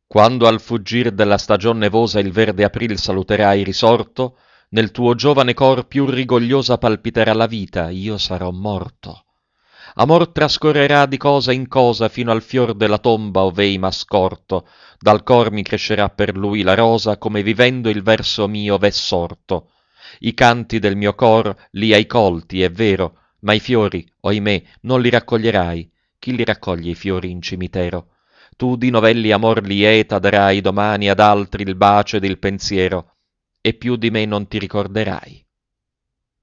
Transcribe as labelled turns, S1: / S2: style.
S1: Quando al fuggir della stagion nevosa il verde april saluterai risorto, nel tuo giovane cor più rigogliosa palpiterà la vita, io sarò morto. Amor trascorrerà di cosa in cosa fino al fior della tomba ov'ei m'ha scorto, dal cor mi crescerà per lui la rosa come vivendo il verso mio v'è sorto. I canti del mio cor li hai colti, è vero, ma i fiori, oimè, non li raccoglierai. Chi li raccoglie i fiori in cimitero? Tu di novelli amor lieta darai domani ad altri il bacio ed il pensiero, e più di me non ti ricorderai.